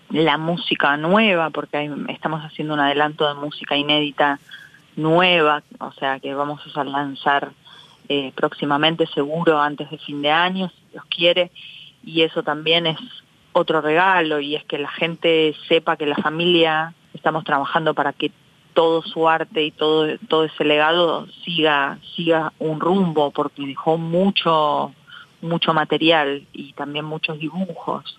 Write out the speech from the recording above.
la música nueva, porque estamos haciendo un adelanto de música inédita nueva, o sea que vamos a lanzar próximamente, seguro antes de fin de año, si Dios quiere, y eso también es otro regalo, y es que la gente sepa que la familia estamos trabajando para que todo su arte y todo ese legado siga un rumbo, porque dejó mucho material y también muchos dibujos.